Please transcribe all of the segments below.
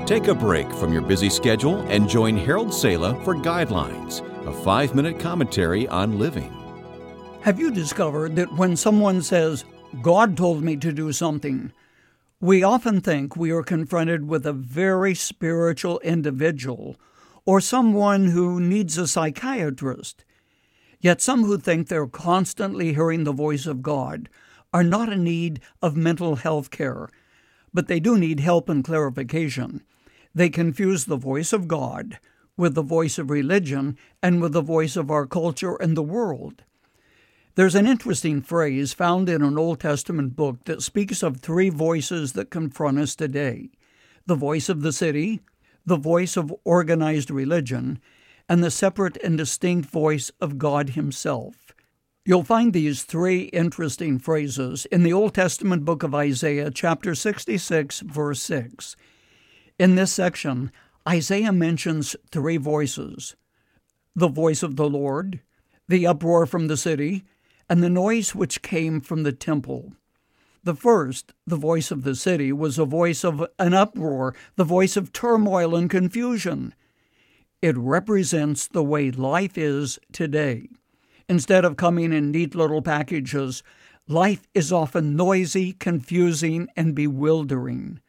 Take a break from your busy schedule and join Harold Sala for Guidelines, a 5-minute commentary on living. Have you discovered that when someone says, "God told me to do something," we often think we are confronted with a very spiritual individual or someone who needs a psychiatrist? Yet some who think they're constantly hearing the voice of God are not in need of mental health care, but they do need help and clarification. They confuse the voice of God with the voice of religion and with the voice of our culture and the world. There's an interesting phrase found in an Old Testament book that speaks of 3 voices that confront us today: the voice of the city, the voice of organized religion, and the separate and distinct voice of God Himself. You'll find these 3 interesting phrases in the Old Testament book of Isaiah, chapter 66, verse 6. In this section, Isaiah mentions 3 voices: the voice of the Lord, the uproar from the city, and the noise which came from the temple. The first, the voice of the city, was a voice of an uproar, the voice of turmoil and confusion. It represents the way life is today. Instead of coming in neat little packages, life is often noisy, confusing, and bewildering.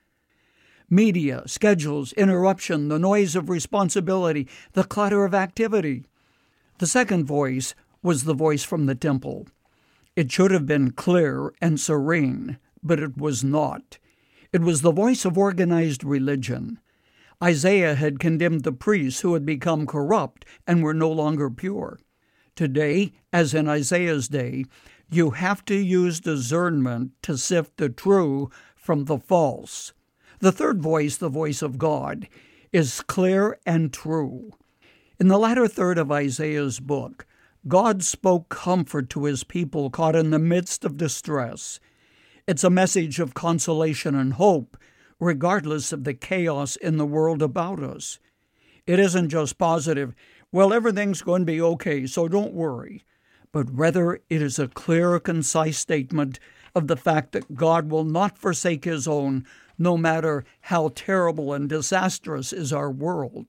Media, schedules, interruption, the noise of responsibility, the clutter of activity. The second voice was the voice from the temple. It should have been clear and serene, but it was not. It was the voice of organized religion. Isaiah had condemned the priests who had become corrupt and were no longer pure. Today, as in Isaiah's day, you have to use discernment to sift the true from the false. The third voice, the voice of God, is clear and true. In the latter third of Isaiah's book, God spoke comfort to His people caught in the midst of distress. It's a message of consolation and hope, regardless of the chaos in the world about us. It isn't just positive, "Well, everything's going to be okay, so don't worry," but rather it is a clear, concise statement of the fact that God will not forsake His own, no matter how terrible and disastrous is our world.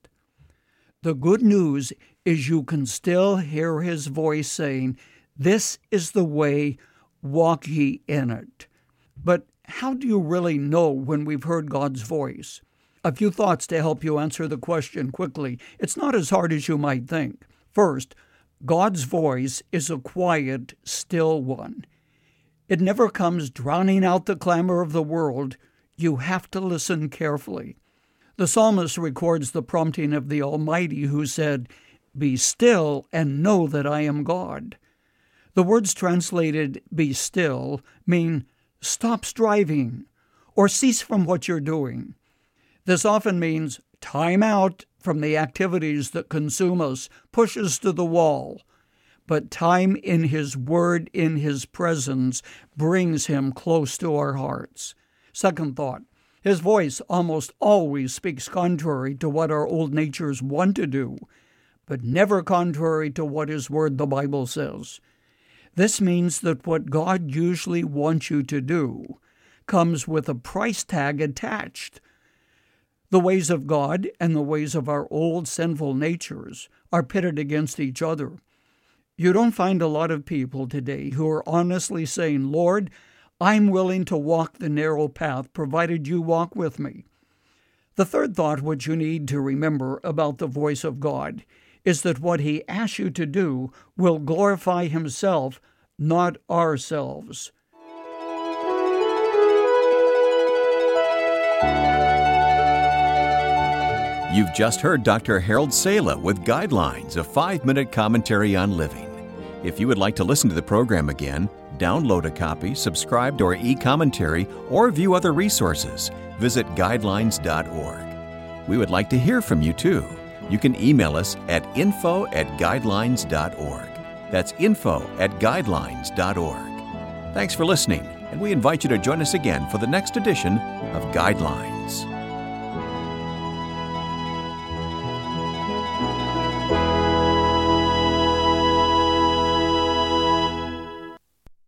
The good news is you can still hear His voice saying, "This is the way, walk ye in it." But how do you really know when we've heard God's voice? A few thoughts to help you answer the question quickly. It's not as hard as you might think. First, God's voice is a quiet, still one. It never comes drowning out the clamor of the world. You have to listen carefully. The psalmist records the prompting of the Almighty, who said, "Be still and know that I am God." The words translated "be still" mean stop striving or cease from what you're doing. This often means time out from the activities that consume us, push us to the wall. But time in His Word, in His presence, brings Him close to our hearts. Second thought, His voice almost always speaks contrary to what our old natures want to do, but never contrary to what His Word, the Bible, says. This means that what God usually wants you to do comes with a price tag attached. The ways of God and the ways of our old sinful natures are pitted against each other. You don't find a lot of people today who are honestly saying, "Lord, I'm willing to walk the narrow path, provided you walk with me." The third thought which you need to remember about the voice of God is that what He asks you to do will glorify Himself, not ourselves. You've just heard Dr. Harold Sala with Guidelines, a 5-minute commentary on living. If you would like to listen to the program again, download a copy, subscribe to our e-commentary, or view other resources, visit guidelines.org. We would like to hear from you too. You can email us at info@guidelines.org. That's info@guidelines.org. Thanks for listening, and we invite you to join us again for the next edition of Guidelines.